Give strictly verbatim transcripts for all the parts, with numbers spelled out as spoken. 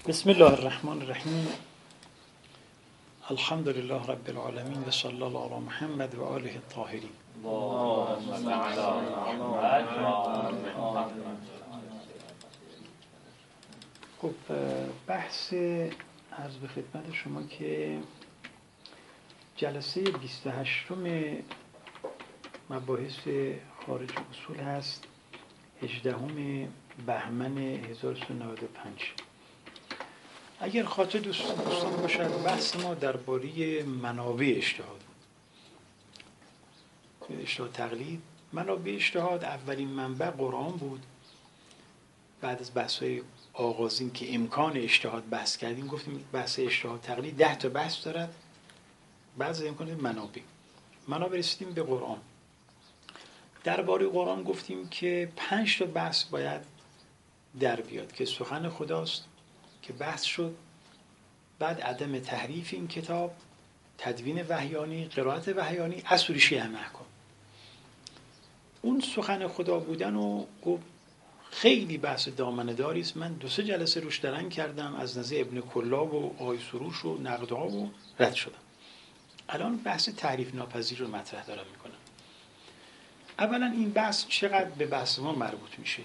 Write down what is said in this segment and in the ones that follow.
بسم الله الرحمن الرحیم. الحمد لله رب العالمین و صلی الله علی محمد و آله الطاهرین. خب بحث عرض به خدمت شما که جلسه بیست و هشتم مباحث خارج اصول هست، هجدهم بهمن هزار و سیصد و نود و پنج. اگر خاطر دوستان دوستان باشد بحث ما درباره منابع اجتهاد بود. اجتهاد تقلید، منابع اجتهاد اولین منبع قرآن بود. بعد از بحث‌های آغازین که امکان اجتهاد بحث کردیم گفتیم بحث اجتهاد تقلید ده تا بحث دارد. بعد از امکان منابع منابع رسیدیم به قرآن. درباره قرآن گفتیم که پنج تا بحث باید در بیاد که سخن خداست که بحث شد، بعد عدم تحریف این کتاب، تدوین وحیانی، قرائت وحیانی، اصول شیعه محکوم. اون سخن خدا بودن و گفت خیلی بحث دامنه داری است. من دو سه جلسه روش درنگ کردم، از نظر ابن کلاب و آقای سروش و نقدها و رد شدم. الان بحث تحریف ناپذیر رو مطرح دارم میکنم. اولا این بحث چقدر به بحث ما مربوط میشه؟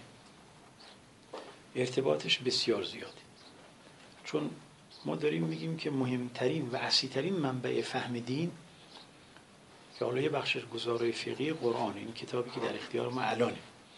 ارتباطش بسیار زیاده، چون ما داریم میگیم که مهمترین و اصلی‌ترین منبع فهم دین که حالا یه بخش گزارای فقهی قرآن، این کتابی که در اختیار ما الانه.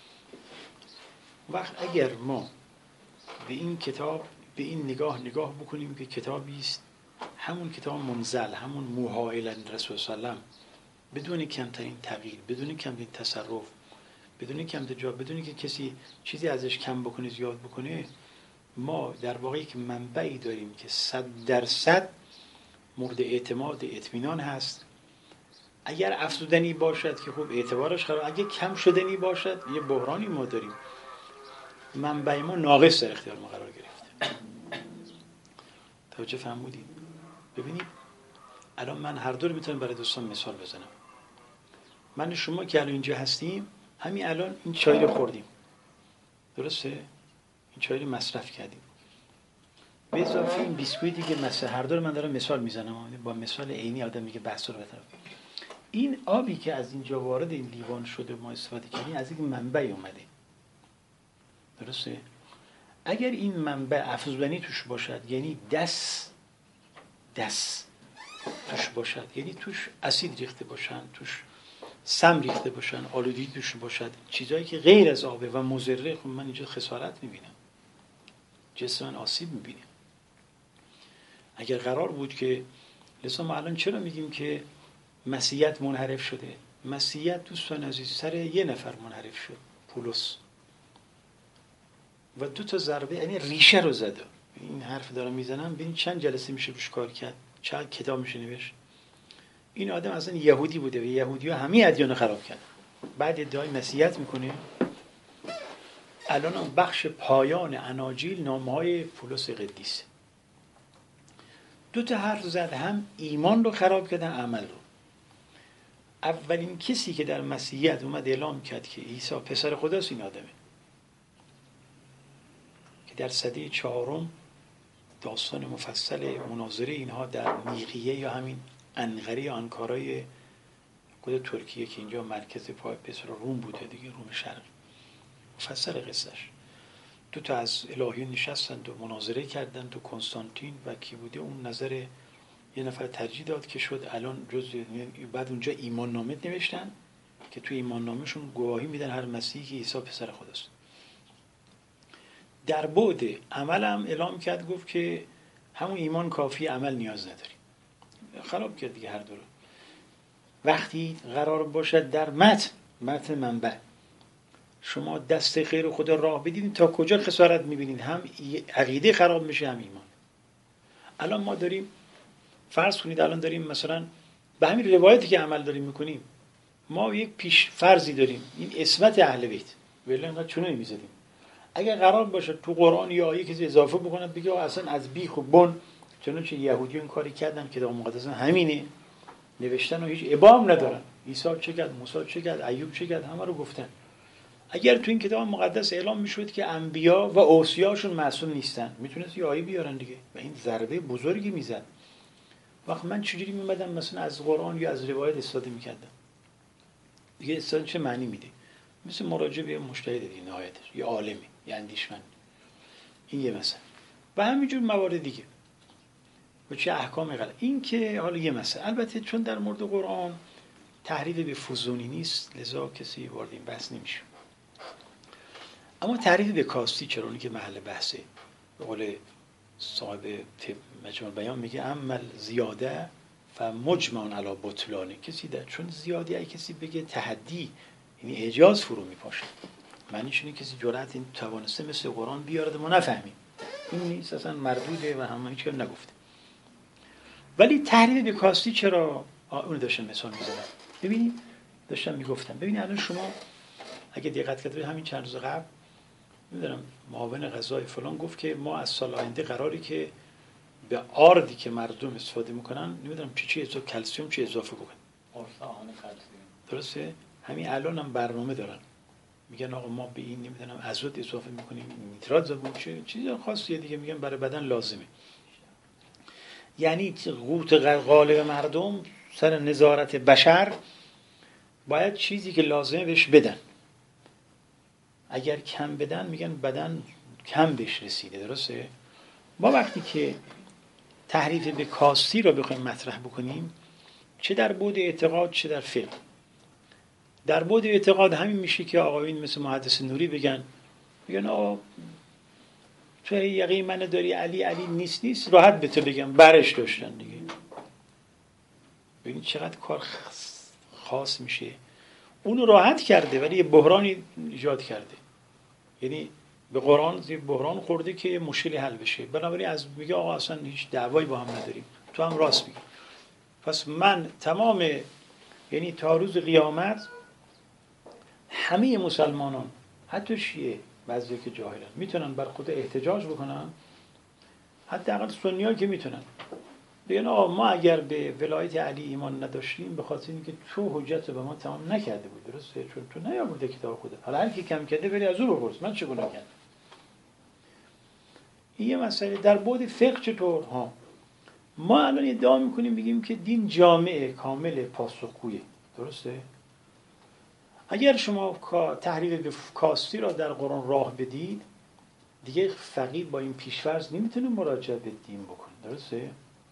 وقت اگر ما به این کتاب به این نگاه نگاه بکنیم که کتابی است همون کتاب منزل، همون موحی الی رسول صلی الله علیه و سلم، بدون کمترین تغییر، بدون کمترین تصرف، بدون کمترین جا، بدون که کسی چیزی ازش کم بکنه زیاد بکنه، ما در واقع یک منبعی داریم که صد درصد مورد اعتماد اطمینان هست. اگر افزودنی باشد که خوب اعتبارش خراب، اگر کم شدنی باشد یه بحرانی ما داریم. منبع ما ناقص در اختیار ما قرار گرفته. توجه فرمودید؟ ببینید الان من هر دو رو میتونم برای دوستان مثال بزنم. من شما که الان اینجا هستیم، همین الان این چای رو خوردیم، درسته؟ این چای رو مصرف کردیم، به اضافه این بیسکویتی که مثلا هر دو رو من دارم مثال میزنم، با مثال عینی آدم میگه بحث رو بهتر. این آبی که از اینجا وارد این لیوان شده ما استفاده کردیم از یک منبعی اومده، درسته؟ اگر این منبع افزودنی توش باشد، یعنی دست دست توش باشد، یعنی توش اسید ریخته باشن، توش سم ریخته باشن، آلودگی توش باشد، چیزایی که غیر از آبه و مضره، خب من اینجا خسارت میبینم، جسم من آسیب میبینم. اگر قرار بود که لذا ما الان چرا میگیم که مسیحیت منحرف شده؟ مسیحیت دوستان عزیز سر یه نفر منحرف شد، پولس، و دو تا ضربه، یعنی ریشه رو زده. این حرف دارم میزنم، ببین چند جلسه میشه روش کار کرد، چند کتاب میشه نوشت. این آدم اصلا یهودی بوده و یهودی‌ها همه ادیان خراب کردن، بعد ادعای مسیحیت میکنه. الان بخش پایان اناجیل نامه‌های پولس قدیس. دو تا حرف زد، هم ایمان رو خراب کردن، عمل رو. اولین کسی که در مسیحیت اومد اعلام کرد که عیسی پسر خداست این آدمه، که در سده چهارم داستان مفصل مناظره اینها در نیقیه یا همین انقره یا انکارای خود ترکیه که اینجا مرکز پای پسر روم بوده دیگه، روم شرق، مفصل قصهش. دو تا از الهیون نشستند و مناظره کردند و کنستانتین و کی بوده اون نظر یه نفر ترجیح داد که شد الان جزء. بعد اونجا ایمان نامه نوشتن که تو ایمان نامه‌شون گواهی میدن هر مسیحی که عیسی پسر خداست. در بعد عمل هم اعلام کرد، گفت که همون ایمان کافی، عمل نیاز نداریم. خراب کرد دیگه هر دو رو. وقتی قرار باشد در متن متن منبع شما دست خیر خدا راه بدید، تا کجا خسارت میبینید؟ هم عقیده خراب میشه هم ایمان. الان ما داریم فرض کنید الان داریم مثلا به همین روایتی که عمل داریم میکنیم، ما یک پیش فرضی داریم، این اسمت اهل بیت، ولی انقدر چونه میزدیم. اگر قرار باشه تو قرآن یا آیه کسی اضافه بکنه بگه اصلا از بیخ و بن، چنانچه یهودی این کاری کردن که کتاب مقدس همینه نوشتن و هیچ ابهام ندارن، عیسی چه کرد، موسی چه کرد، ایوب چه کرد، همه رو گفتن. اگر تو این کتاب مقدس اعلام میشد که انبیا و اوصیاشون معصوم نیستن، میتونست یه آیه بیارن دیگه و این ضربه بزرگی میزد. وقت من چجوری میمدم مثلا از قرآن یا از روایت استفاده میکردم؟ دیگه استفاده چه معنی میده؟ مثل مراجعه به مجتهد دیگه نهایتش، یه عالمی، یه اندیشمند. این یه مثلا. و همینجور موارد دیگه. و چه احکام غلط. این که حالا یه مثلا. البته چون در مورد قرآن تحریف به فزونی نیست، لذا کسی وارد این بحث نمیشه. اما تحریف به کاستی چرا؟ اونی که محل بحثه. به قول صاحب مجموع بیان میگه عمل زیاده و مجمع علی بطلانه. کسی در چون زیادی ای کسی بگه تحدی، یعنی اعجاز فرو میپاشه. معنیش اینه کسی جرأت این توانسته مثل قرآن بیارد ما نفهمیم. این نیست، اصلا مردوده و همه هیچ کاری نگفته. ولی تحریف به کاستی چرا؟ اون داشتم مثال میزنم. ببینید داشتم میگفتم ببینید الان شما اگه دقت کنید همین چند روز قبل میدونم معاون غذای فلان گفت که ما از سال آینده قراری که به آردی که مردم استفاده میکنن نمیدونم چی چی اضافه کلسیم چی اضافه کنن. آهن کلسیم. درسته؟ همین الان هم برنامه دارن. میگن آقا ما به این نمیدونم ازود اضافه میکنیم، نیترات زبون چه چیز خاصیه دیگه میگن برای بدن لازمه. یعنی قوت غالب مردم سر نظارت بشر باید چیزی که لازمه بهش بدن. اگر کم بدن میگن بدن کم بهش رسیده. درسته؟ ما وقتی که تحریف به کاستی رو بخوایم مطرح بکنیم چه در بعد اعتقاد چه در فقه، در بعد اعتقاد همین میشه که آقایون مثل محدث نوری بگن بگن آقا تو یقین من داری علی علی نیست نیست راحت به تو بگم برش داشتن دیگه. ببین چقدر کار خاص میشه. اونو راحت کرده ولی یه بحرانی ایجاد کرده. یعنی به قرآن یه بحران خورده که یه مشکلی حل بشه. بنابراین از میگه آقا اصلا هیچ دعوایی با هم نداریم. تو هم راست میگی. پس من تمام یعنی تا روز قیامت همه مسلمانان حتی شیعه بعضی که جاهلن میتونن بر خود احتجاج بکنن. حداقل سنی‌ها که میتونن بگن آقا ما اگر به ولایت علی ایمان نداشتیم به خاطر اینکه تو حجت به ما تمام نکرده بود. درسته؟ چون تو نیاورده کتاب خودت. حالا هر کی کم کرده بری از او بپرس من چه گناه کردم. این یه مسئله. در بعد فقه چطور؟ ها ما الان ادعا میکنیم بگیم که دین جامع کامل پاسخگویه. درسته؟ اگر شما تحریف به کاستی را در قرآن راه بدید دیگه فقیه با این پیش‌فرض نمیتونه مراجعه به دین بکنه. درسته؟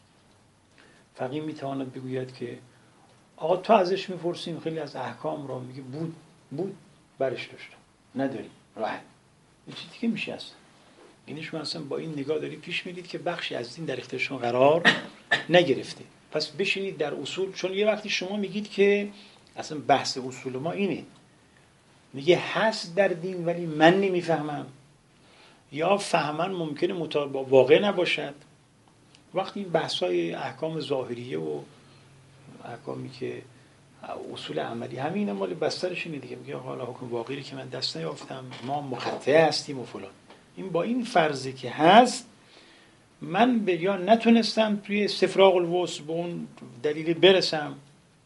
فقیه میتواند بگوید که آقا تو ازش میپرسیم خیلی از احکام را میگه بود بود برش داشتم نداریم راحت این چیزی که میشه اصلا. یعنی شما اصلا با این نگاه دارید پیش میرید که بخشی از دین در اختیار شما قرار نگرفته. پس بشینید در اصول. چون یه وقتی شما میگید که اصلا بحث اصول ما اینه میگه هست در دین ولی من نمیفهمم یا فهمن ممکنه مطابق با واقع نباشد. وقتی این بحث‌های احکام ظاهریه و احکامی که اصول عملی همین مال بسترش اینه دیگه میگه حالا حکم واقعی که من دست نیافتم ما مقطع هستیم و فلان. این با این فرضی که هست من به یا نتونستم توی استفراغ الوسع به اون دلیل برسم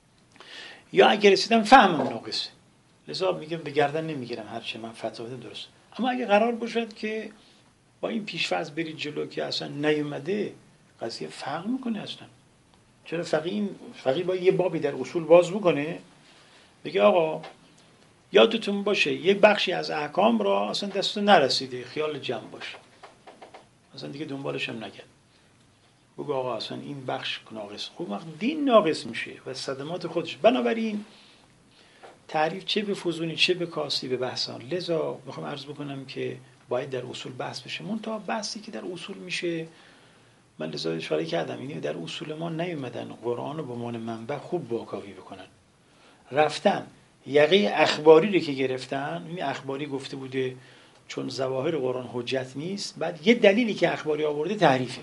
یا اگر رسیدم فهمم ناقصه لذا میگم به گردن نمیگیرم هرچه من فتوا بدم درست. اما اگه قرار باشد که با این پیش‌فرض برید جلو که اصلا نیومده قضیه فرق میکنه اصلا. چرا فقیه فقیه با یه بابی در اصول باز بکنه بگه آقا یادتون باشه یک بخشی از احکام را اصلا دستتون نرسیده خیال جمع باشه اصلا دیگه دنبالش هم نگرد. بگو آقا اصلا این بخش ناقص. خوب وقت دین ناقص میشه و صدمات خودش. بنابراین تعریف چه به فزونی چه به کاستی به بحثان. لذا میخوام عرض بکنم که باید در اصول بحث بشه. منتها بحثی که در اصول میشه من لذا اشاره کردم اینه در اصول ما نیومدن قرآن رو به عنوان منبع خوب واکاوی بکنن. رفتن یقه اخباری رو که گرفتن این اخباری گفته بوده چون ظواهر قرآن حجت نیست بعد یه دلیلی که اخباری آورده تحریفه.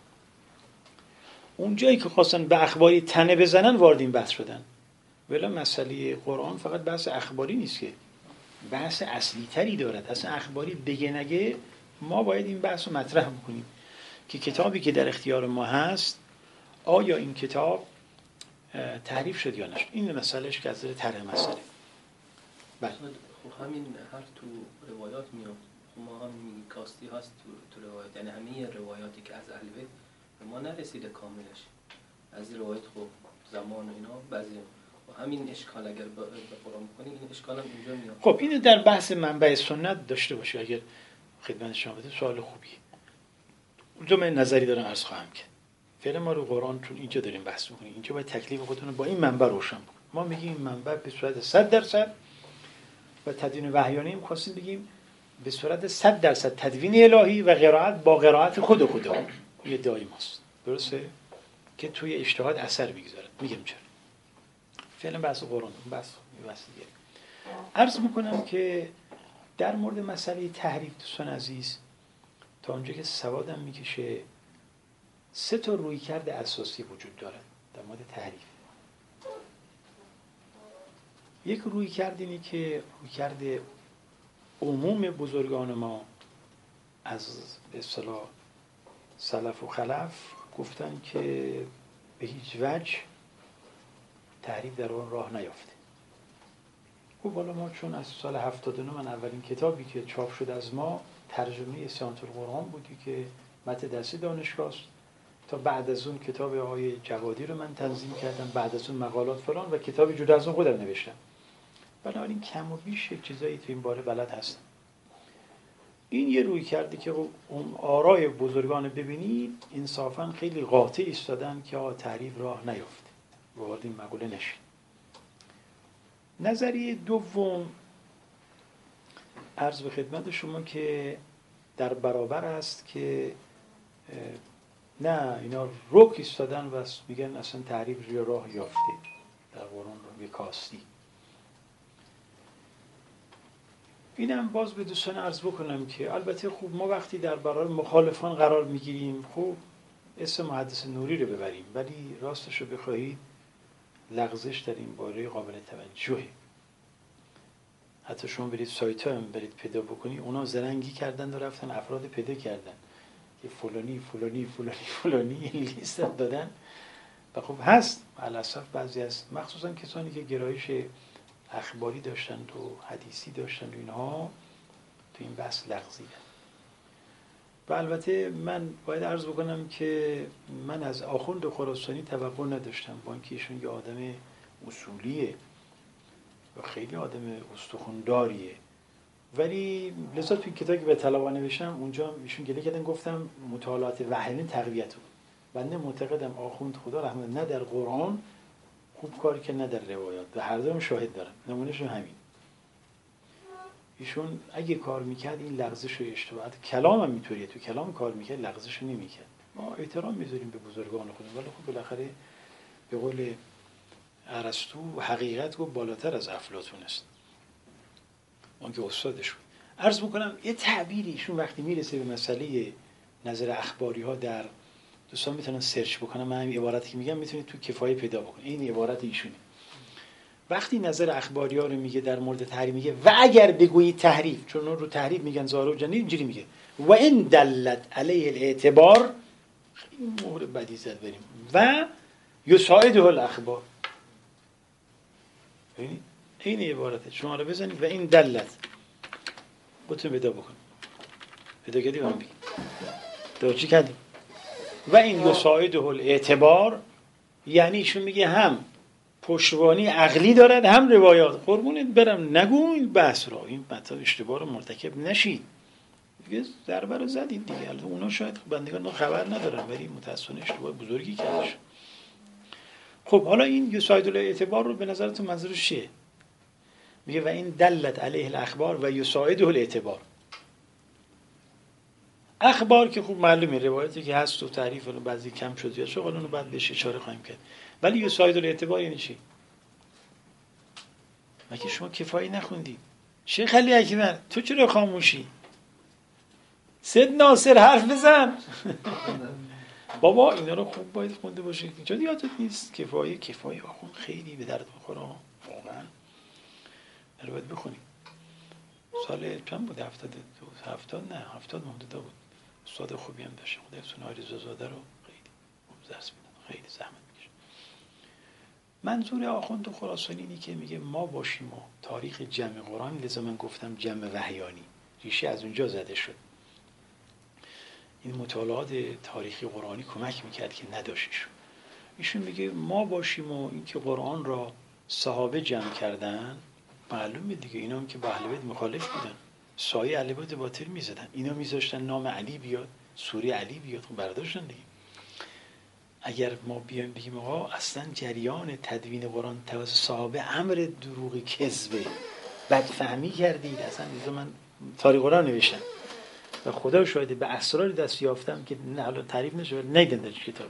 اون جایی که خواستن به اخباری تنه بزنن وارد این بحث شدن. ولی مسئله قرآن فقط بحث اخباری نیست که بحث اصلی تری دارد. اصلا اخباری بگه نگه ما باید این بحث رو مطرح بکنیم که کتابی که در اختیار ما هست آیا این کتاب تحریف شد یا نشد. این مسئلهش که از طرح مسئله. بله خب همین حرف تو روایات میاد. ما هم میگیم کاستی هست تو, تو روایات، یعنی همه روایاتی که از اهل بیت به ما نرسیده کاملش، از این روایت خب زمان و اینا بعضی و همین اشکال اگر به قرآن کنی این اشکال هم اینجا میاد. خب اینو در بحث منبع سنت داشته باشی اگر خدمت شما بده، سوال خوبیه. اونجا من نظری دارم عرض خواهم کرد. فعلا ما رو قرآن چون اینجا داریم بحث می‌کنیم، اینجا باید تکلیف خودتون رو با این منبع روشن بکنید. ما میگیم این منبع به صورت صد درصد و تدوین وحیانه می‌خواستیم بگیم به صورت صد درصد تدوین الهی و قرائت با قرائت خود خدا. یه ادعای ماست. درسته؟ که توی اجتهاد اثر می‌گذاره. میگم چرا. فعلا بحث قرآن، بحث بحث دیگه. عرض می‌کنم که در مورد مسئله تحریف دوستان عزیز تا اونجا که سوادم میکشه سه تا رویکرد اساسی وجود دارد در مورد تحریف. یک رویکرد اینه که رویکرد عموم بزرگان ما از به اصطلاح سلف و خلف گفتن که به هیچ وجه تحریف در آن راه نیافته. خب حالا ما چون از سال هفتاد و نه من اولین کتابی که چاپ شد از ما ترجمه صیانت القرآن بودی که متن درسی دانشگاه است، تا بعد از اون کتاب آقای جوادی رو من تنظیم کردم، بعد از اون مقالات فلان و کتاب جدا از اون خودم نوشتم. بنابراین کم و بیش چیزایی تو این باره بلد هستم. این یه روی کردی که اون آرای بزرگان ببینید انصافا خیلی قاطع ایستادن که آقا تحریف راه نیافته، وارد این مقوله نشید. نظریه دوم عرض به خدمت شما که در برابر است که نه اینا رک ایستادن و میگن اصلا تحریف روی راه یافته در قرآن رو کاستی. اینم باز به دوستان عرض بکنم که البته خوب ما وقتی در برابر مخالفان قرار میگیریم خوب اسم محدث نوری رو ببریم، ولی راستش رو بخواهید لغزش در این باره قابل توجهه. حتی شما برید سایت ها هم برید پیدا بکنی، اونا زرنگی کردن و رفتن افراد پیدا کردن که فلانی فلانی فلانی فلانی این لیست دادن و خب هست علاسف بعضی از مخصوصا کسانی که گرایش اخباری داشتند و حدیثی داشتند و اینها تو این بحث لغزیدن. و البته من باید عرض بکنم که من از آخوند خراسانی توقع نداشتم، با اینکه ایشون یه آدم اصولیه و خیلی آدم استخونداریه، ولی لذا توی کتابی که به طلبه نوشتم اونجا ایشون گله کردن گفتم مطالعات وحیانه تقویت بود. بنده معتقدم آخوند خدا رحمت نه در قرآن خوب کاری که نه در روایات و هر دوم شاهد دارم. نمونهشون همین. ایشون اگه کار میکرد این لغزش رو اشتباه، کلام هم میطوریه، تو کلام کار میکرد لغزش رو نمیکرد. ما احترام میذاریم به بزرگان خودمون، ولی خب بالاخره به قول ارسطو حقیقت گفت بالاتر از افلاطون است. اون که استادش بود. عرض میکنم یه تعبیری ایشون وقتی میرسه به مسئله نظر اخباری ها در دوستان میتونن سرچ بکنن، من همین عبارتی که میگم میتونید تو کفایه پیدا بکنید. این عبارت ایشونه. وقتی نظر اخباری ها رو میگه در مورد تحریف میگه و اگر بگویی تحریف، چون اون رو تحریف میگن ظاهر و جنی، اینجوری میگه و ان دلت علیه الاعتبار، خیلی مهر بدی زد بریم و یساعده الاخبار. ببینید این عبارته شما رو بزنید و این دلت بتون پیدا بکن، پیدا کردی من بگید تو چی کردی و این یساعده الاعتبار، یعنی ایشون میگه هم پشتوانی عقلی دارد هم روایات. قربونت برم نگو این بحث را، این مطلب اشتباه رو مرتکب نشید دیگه، ضربه رو زدید دیگه. البته اونا شاید بندگان خبر ندارن ولی متأسفانه اشتباه بزرگی کردش. خب حالا این یساعد الاعتبار رو به نظرتون منظورش چیه؟ میگه و این دلت علیه الاخبار و یساعده الاعتبار. اخبار که خوب معلومه روایتی که هست و تعریف رو بعضی کم شد یا شغل اونو بعد بهش اشاره خواهیم کرد، ولی یساعد الاعتبار یعنی چی؟ مگه شما کفایی نخوندی؟ شیخ علی اکبر تو چرا خاموشی؟ سید ناصر حرف بزن. بابا اینا رو خوب باید خونده باشه. چون یادت نیست کفایی کفایی آخون خیلی به درد بخوره واقعا. رو باید بخونیم. سال چند بود؟ هفتاد دو هفتاد نه هفتاد مهددا بود. استاد خوبی هم داشت. خدا افسون آریزا زاده رو خیلی خوب درس میدن. خیلی زحمت میکشه. منظور آخوند خراسانی اینه که میگه ما باشیم و تاریخ جمع قرآن، لذا من گفتم جمع وحیانی، ریشه از اونجا زده شد. این مطالعات تاریخی قرآنی کمک میکرد که نداشتشون. ایشون میگه ما باشیم و اینکه قرآن را صحابه جمع کردن، معلومه دیگه اینا هم که با اهل بیت مخالف بودن، سایه اهل بیت باطل میزدن، اینا میذاشتن نام علی بیاد، سوره علی بیاد، خب برداشتن دیگه. اگر ما بیایم بگیم آقا اصلا جریان تدوین قرآن توسط صحابه امر دروغ کذبه، بدفهمی کردید، اصلا دیگه من تاریخ قرآن نوشتم و خدا شاهده به اسرار دست یافتم که نه حالا تعریف نشه نیدن در کتاب،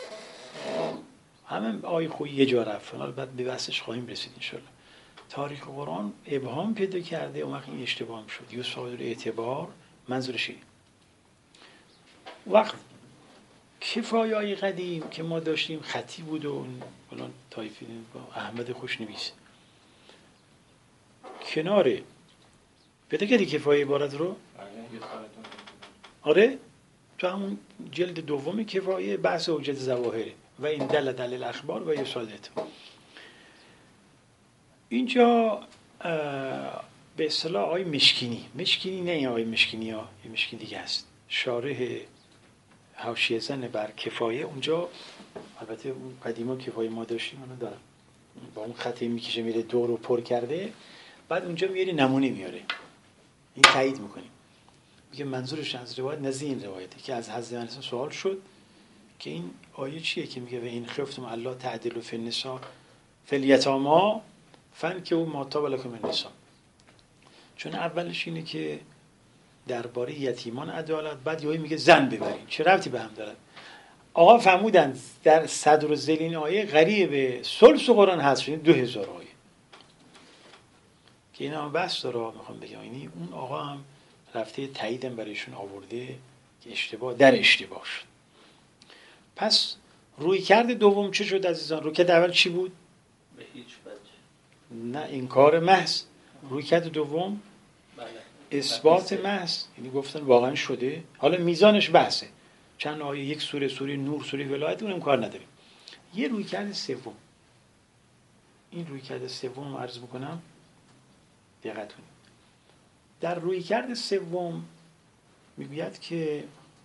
همه آیه خویی یه جا رفت، حالا بعد به بحثش خواهیم رسید ان شاء الله. تاریخ قرآن ابهام پیدا کرده، اون وقت این اشتباه شد. یوسف اعتبار منظورش اینه. وقت کفایه‌های قدیم که ما داشتیم خطی بود و فلان طایفی با احمد خوشنویس کناره پیدا کردی کفایه عبارت رو؟ آره تو همون جلد دوم کفایه بحث حجت ظواهره و این دل دلیل اخبار و یسادت. اینجا به اصطلاح آقای مشکینی، مشکینی نه این آقای مشکینی ها، یه مشکین دیگه هست، شارح حاشیه زن بر کفایه. اونجا البته اون قدیما کفایه ما داشتیم اونو دارم، با اون خطی میکشه میره دور رو پر کرده، بعد اونجا میاره نمونه میاره، این تایید میکنیم، میگه منظورش از روایت نزدیک این روایته که از حضرت انس سوال شد که این آیه چیه که میگه و این خفتم الله تعدل فی النساء فی الیتاما فانکحوا ما طاب لکم من النساء. چون اولش اینه که درباره یتیمان عدالت، بعد یهو میگه زن ببرین، چه ربطی به هم داره؟ آقا فهمودن در صدر ذیل این آیه قریب ثلث قرآن هست، شده دو هزار آیه که اینا هم بس داره. میخوام بگم اینی اون آقا هم رفته تاییدم برایشون آورده که اشتباه در اشتباه شد. پس روی کرده دوم چه شد عزیزان؟ روی کرده اول چی بود؟ به هیچ وجه نه انکار محض. روی کرده دوم بله. اثبات محض، یعنی گفتن واقعا شده. حالا میزانش بحثه، چند آیه، یک سوره، سوره نور، سوره ولایت، اونم کار نداریم. یه روی کرده سوم، این روی کرده سوم رو عرض میکنم دقت کنید. در روی کرده سوم میگوید که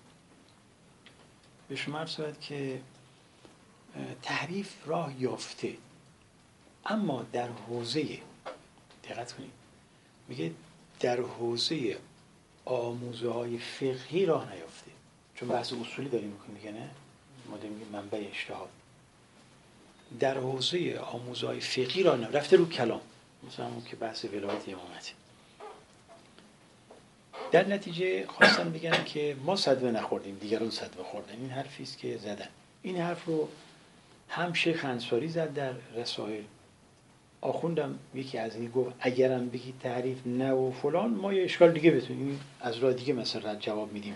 به شما عرض شود که تحریف راه یافته، اما در حوزه، دقت کنید، میگه در حوزه آموزه های فقهی راه نیافته، چون بحث اصولی داریم میکنیم دیگه، نه ما داریم میگیم منبع اجتهاد. در حوزه آموزه های فقهی راه نیافته، رفته رو کلام، مثلا اون که بحث ولایت امامت. در نتیجه خواستم بگم که ما صدمه نخوردیم، دیگران صدمه خوردن. این حرفی است که زدن. این حرف رو هم شیخ انصاری زد در رسائل، آخوندم یکی از این گفت اگرم بگی تعریف نه و فلان، ما یه اشکال دیگه بتونیم از راه دیگه مثلا جواب میدیم.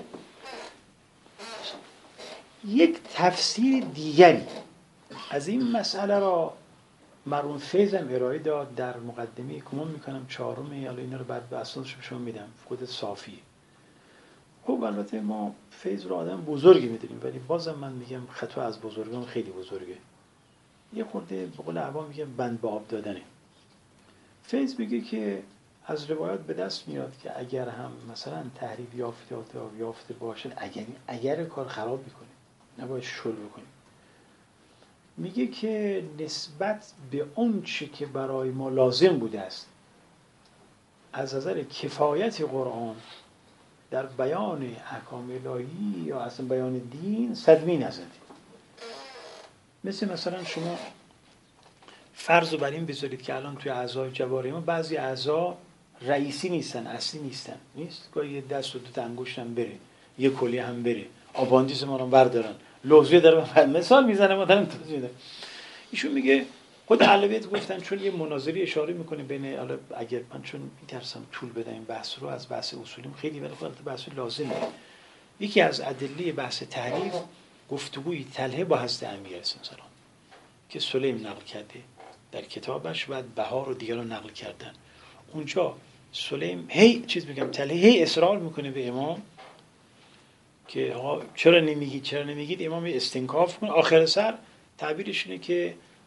یک تفسیر دیگری از این مسئله را مرحوم فیضم ارائه داد در مقدمه کمون میکنم چهارم، حالا اینا رو بعد به اساسش شما میدم، خود صافی. خب البته ما فیض رو آدم بزرگی میدونیم، ولی بازم من میگم خطا از بزرگان خیلی بزرگه، یه خورده به قول عوام میگم بند به آب دادنه. فیض میگه که از روایات به دست میاد که اگر هم مثلا تحریف یافته یا یافته باشه، اگر اگر کار خراب میکنه، نباید شل بکنیم. میگه که نسبت به اون چی که برای ما لازم بوده است از نظر کفایت قرآن در بیان احکام الهی یا اصلا بیان دین صدمه نزدیم. مثل مثلا شما فرض رو بر این بذارید که الان توی اعضای جواره ما بعضی اعضا رئیسی نیستن، اصلی نیستن، نیست گاهی یه دست و دو تا انگشت هم بره، یه کلیه هم بره، آباندیز ما رو بردارن، لوزیه داره، مثال میزنه مثلا توضیح میده. ایشون میگه خود اهل بیت گفتن، چون یه مناظری اشاره میکنه بین، اگر من چون میترسم طول بدم این بحث رو، از بحث اصولیم خیلی ولی خود بحث لازمه. یکی از ادله بحث تحریف گفتگوی طلحه با حضرت امیر مثلا که سلیم نقل کرده در کتابش، بعد بهار و دیگران نقل کردن. اونجا سلیم هی چیز میگم طلحه هی اصرار میکنه به امام که آقا چرا نمیگید چرا نمیگید، امام استنکاف کنه. آخر سر تعبیرش اینه که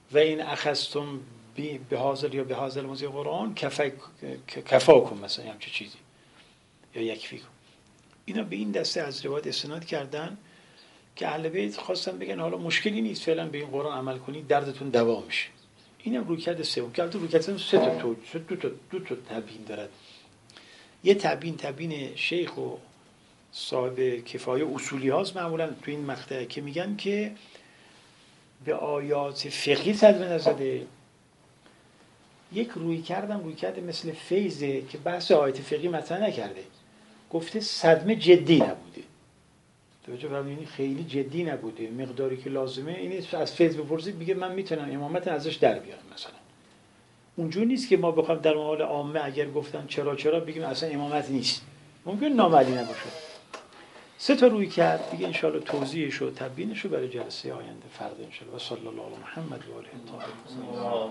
و این اخذتم به حاضر یا به حاضر موضوع قرآن کفا کن مثلا همچه چیزی یا یکفی کن. اینا به این دسته از روایات استناد کردن که اهل بیت خواستن بگن حالا مشکلی نیست فعلا به این قرآن عمل کنید دردتون دوا میشه. اینم رویکرد سوم که البته رویکرد سوم سه تا توجیه دو تا دو تا تبیین دارد. یه تبیین تبیین شیخ و صاحب کفایه اصولی هاست معمولا تو این مقطع که میگن که به آیات فقهی صدمه نزده. یک روی کردم روی کرده مثل فیضه که بحث آیات فقهی مطرح نکرده، گفته صدمه جدی نبوده. توجه فرمودید؟ یعنی خیلی جدی نبوده، مقداری که لازمه. این از فیض بپرسید میگه من میتونم امامت ازش در بیارم مثلا. اونجوری نیست که ما بخوام در مقابل عامه اگر گفتن چرا چرا بگیم اصلا امامت نیست، ممکن نامعلی نباشه. سه تا روی کرد دیگه، انشاءالله توضیحش و تبیینش رو برای جلسه آینده فردا انشاءالله. و صلی الله علی محمد و آله الطاهرین.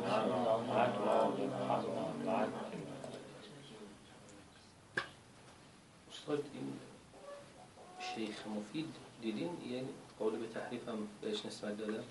استاد این شیخ مفید دیدین یعنی قول به تحریف هم بهش نسبت داده؟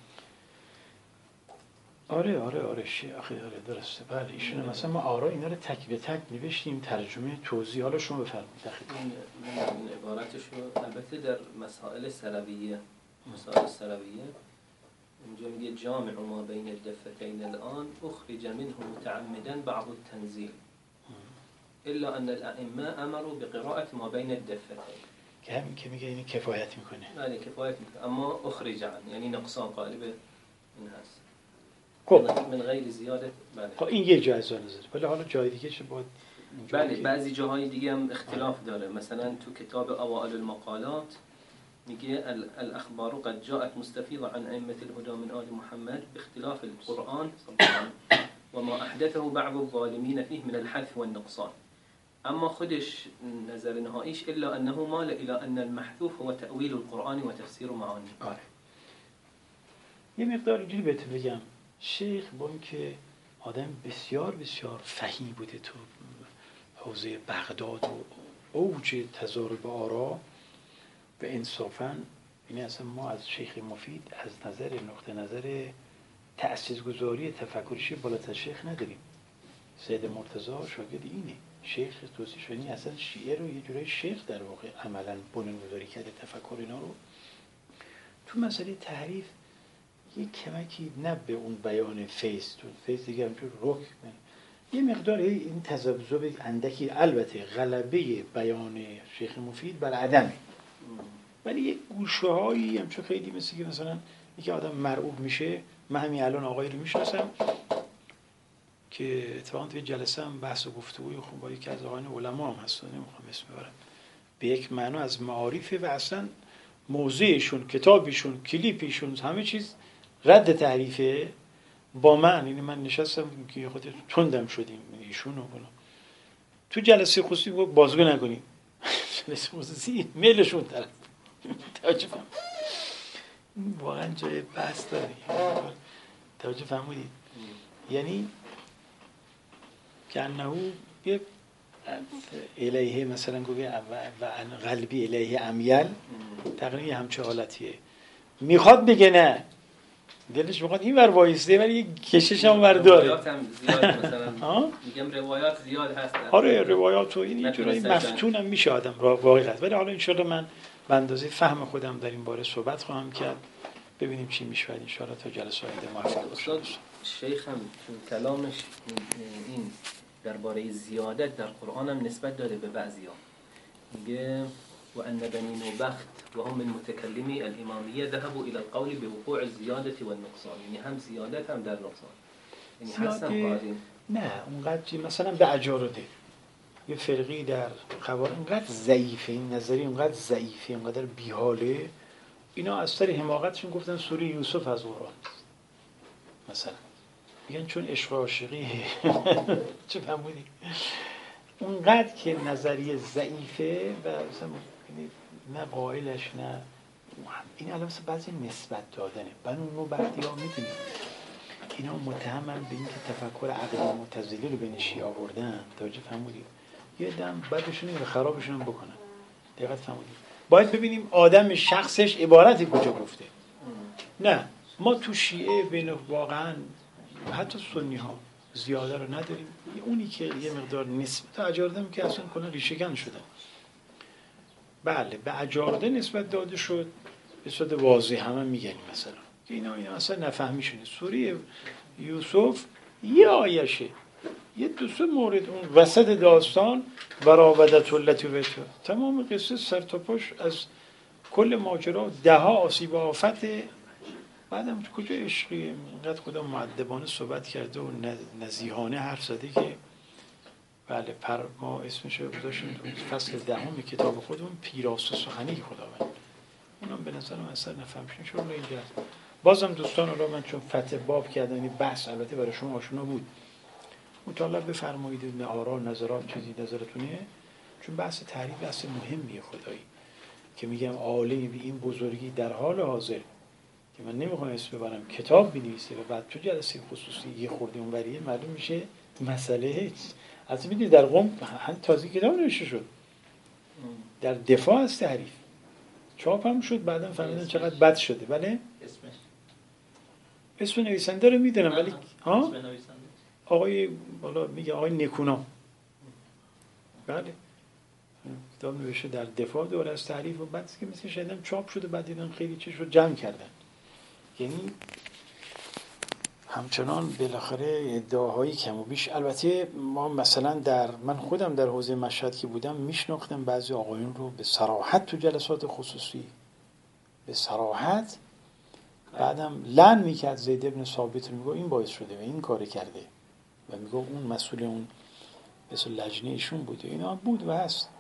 آره آره آره شیخ آره درسته. بله ایشون مثلا ما آرا اینا رو تک به تک نوشتیم، ترجمه توضیح. حالا شما بفرمایید دقیقاً. این عبارتش رو البته در مسائل سرویه مسائل سرویه اینجا میگه جامع ما بین الدفتین الان اخرج منه متعمدا بعض التنزیل الا ان الائمه امروا بقراءه ما بین الدفتین، که همین که میگه این کفایت میکنه. بله کفایت میکنه، اما اخرج عن یعنی نقصان قالب این هست. خب من غیر زیاده. بله خب این یه جای نظر، ولی حالا جای دیگه چه باید. بله بعضی جاهای دیگه هم اختلاف داره. مثلا تو کتاب اوائل المقالات میگه الاخبار قد جاءت مستفیضه عن ائمه الهدى من آل محمد باختلاف القرآن و ما احدثه بعض الظالمین فيه من الحذف والنقصان. اما خودش نظر نهاییش الا انه مال الى ان المحذوف هو تأویل القرآن و تفسیر معانی. آره یه مقدار اینجوری بهتون بگم، شیخ با اینکه آدم بسیار بسیار فهیم بوده تو حوزه بغداد و اوج تضارب آرا و انصافاً یعنی اصلا ما از شیخ مفید از نظر نقطه نظر تأسیسگذاری تفکرشی بالاتر شیخ نداریم. سید مرتضی شاگرد اینه، شیخ توصیه شدنی اصلا شیعه رو یه جورای شیخ در واقع عملاً بنیانگذاری کرده تفکر اینا رو. تو مسئله تحریف یک کمکی نه به اون بیان فیض، تو فیض دیگه همچون رک یه مقدار این تذبذب اندکی، البته غلبه بیان شیخ مفید بر عدمه، ولی یک گوشه هایی همچون خیلی مثل که مثلا یکی آدم مرعوب میشه. من همین الان آقایی رو میشناسم که اتفاقاً توی جلسه هم بحث و گفتگوی خوب با یکی از آقایان علما هم هست، نمیخوام اسم ببرم، به یک معنا از معارفه و اصلا موضوعشون، کتابشون، کلیپشون، همه چیز رد تحریفه با من. یعنی من نشستم که خودت تندم شدیم ایشون و بلا تو جلسه خصوصی بازگو نکنیم جلسه خصوصی میلشون طرف توجه فهم واقعا جای بحث داره. توجه فهمودید؟ یعنی که انهو یه الیه مثلا گویه و قلبی الیه امیل تقریبا همچه حالتیه. میخواد بگه نه، دلش میخواد این ور وایسته ولی کشش هم ور داره. روایات هم زیاد مثلا میگم روایات زیاد هست. آره روایات و این اینجوری مفتون هم میشه آدم واقعیت. ولی حالا انشالله من به اندازه فهم خودم در این باره صحبت خواهم کرد، ببینیم چی میشه. انشالله تا جلسه آینده موفق باشیم. شیخ هم تو کلامش این درباره زیادت در قرآن هم نسبت داده به بعضیا. میگه و ان بنی نوبخت و هم من متکلمی الامامیه ذهبوا الى القول بوقوع الزیاده و النقصان، یعنی هم زیادت هم در نقصان. یعنی حسن قاضی نه اونقدر مثلا به اجارده یه فرقی در قوار اینقدر ضعیفه، این نظری اینقدر ضعیفه، اینقدر بیحاله، اینا از سر حماقتشون گفتن سوره یوسف از قرآن مثلا. میگن چون عشق عاشقی چه فهمونی؟ اونقدر که نظریه ضعیفه و مثلا نه قائلش نه این الان مثلا بعضی نسبت دادنه. بنو نوبختی ها میدونید اینا متهمن به اینکه تفکر عقلی معتزلی رو بین شیعه آوردن. توجه فهمونید؟ یه دم بعدشون این خرابشون هم بکنن. دقت فهمونید؟ باید ببینیم آدم شخصش عبارتی کجا گفته. نه ما تو شیعه بین واقعا حتی سنی ها زیاده رو نداریم. اونی که یه مقدار نسبت اجاردم که اصلا کنه ریشه‌کن شدن. بله به اجارده نسبت داده شد به صورت واضح همه میگنیم مثلا که اینا اینا اصلا نفهمی شده. سوره یوسف یه آیشه یه دو سه مورد اون وسط داستان براودت التی بهتر، تمام قصه سر تا پاش از کل ماجرا ده ها آسیب و آفت. بعدم کجا عشقیه، اینقدر خدا مؤدبانه صحبت کرده و نزیهانه حرف زده که بله پر ما اسمش رو گذاشتیم تو فصل دهم کتاب خودمون پیراست سخنی خداوند. اونم به نظرم اثر نفهمشین چون اینجا بازم دوستان رو من چون فتح باب کردن بحث البته برای شما آشنا بود مطالعه بفرمایید نه آرا نظرات چیزی نظرتونه، چون بحث تعریف بحث مهمیه خدایی که میگم عالمی به این بزرگی در حال حاضر که من نمیخوام اسم ببرم کتاب بنویسه و بعد تو جلسه خصوصی یه خورده اونوریه معلوم میشه مسئله از میدونی در قم تازه کتاب نوشته شد در دفاع از تعریف چاپ هم شد، بعدم فهمیدن چقدر بد شده. بله اسمش اسم نویسنده رو میدونم ولی ها اسم نویسنده آقای بالا میگه آقای نکونا. بله کتاب نوشته در دفاع دوره از تعریف و بعد که مثل شدیدم چاپ شده بعد دیدن خیلی چیز رو جمع کردن. یعنی همچنان بالاخره ادعاهای کم و بیش. البته ما مثلا در من خودم در حوزه مشهد که بودم میشناختم بعضی آقایون رو به صراحت تو جلسات خصوصی به صراحت، بعدم لعن میکرد زید ابن ثابت رو، میگه این باعث شده و این کار کرده و میگه اون مسئول اون مثل لجنه ایشون بوده. اینا بود و هست.